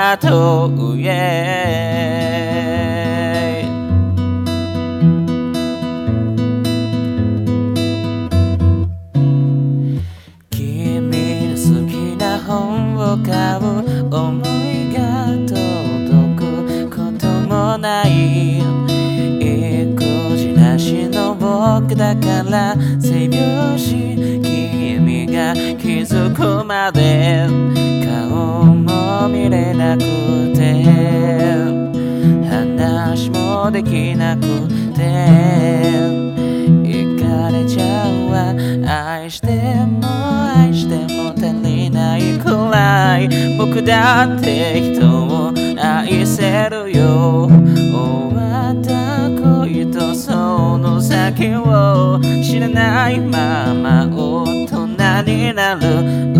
だと言え君の好きな本を買う思いが届くこともない意固地なしの僕だから背拍子君が気づくまで顔も見れなくて話もできなくて行かれちゃうわ愛しても愛しても足りないくらい僕だって人を愛せるよ終わった恋とその先を知らないまま大人になる